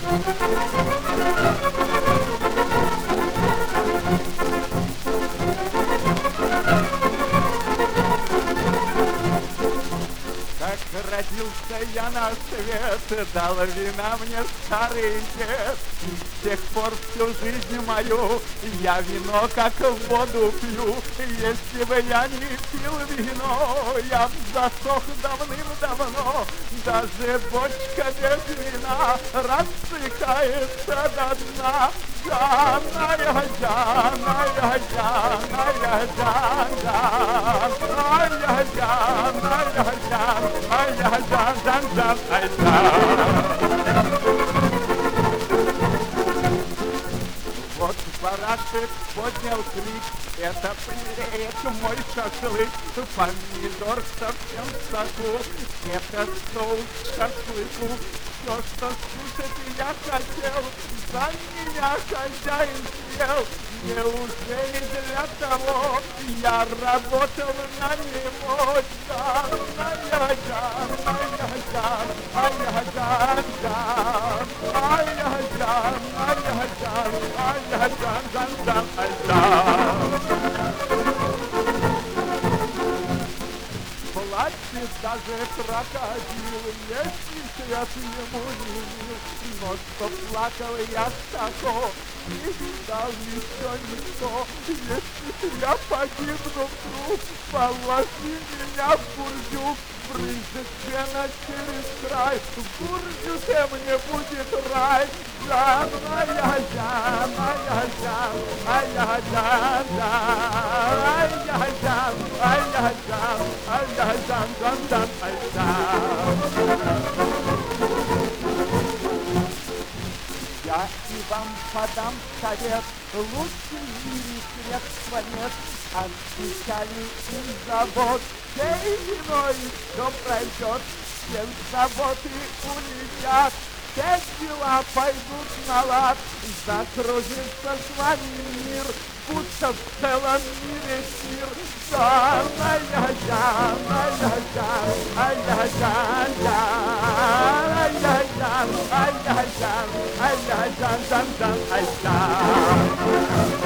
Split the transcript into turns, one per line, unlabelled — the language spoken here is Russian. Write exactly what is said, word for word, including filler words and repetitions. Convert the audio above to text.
Как родился я на свет, дал вина мне старый дед. С тех пор всю жизнь мою я вино как воду пью. Если бы я не пил вино, я б засох давным-давно. Даже бочка без вина рассыхается до дна. Жанная, жанная, жанная, жан, жан, ай-я, жанная, жан, ай-я, жан, жан, жан, ай, жан. Вот барашек поднял крик, это плет мой шашлык, помидор совсем в соку, это соус к шашлыку. Все, что слушать я хотел, за меня хозяин съел. Неужели для того я работал на него? Жанная, жанная, жан, ай-я, жан, жан, ай-я, жанная, жан, ай-я, жан, жан, жан, ай, жан. Плачет даже крокодил, если свет ему не мил. Но что плакал я тако, не видал еще никто. Если я погибну вдруг, положи меня в бурдюк. Брызжет пена через край, в бурдюке мне будет рай. Жанная, жанная, жан, ай-я, жан, жан, ай-я, жан, ай-я, жан, ай-я, жан, жан, жан, ай, жан. Я и вам подам совет, лучше в мире средства нет. От печали и забот, пей вино и все пройдет. Все заботы улетят, все дела пойдут на лад. Закружится с вами мир, будто в целом мире мир. Жанная, жанная, жан, ай-я, жан, жан, ай-я, жан, ай-я, жан, ай-я, жан, жан, жан, ай, жан.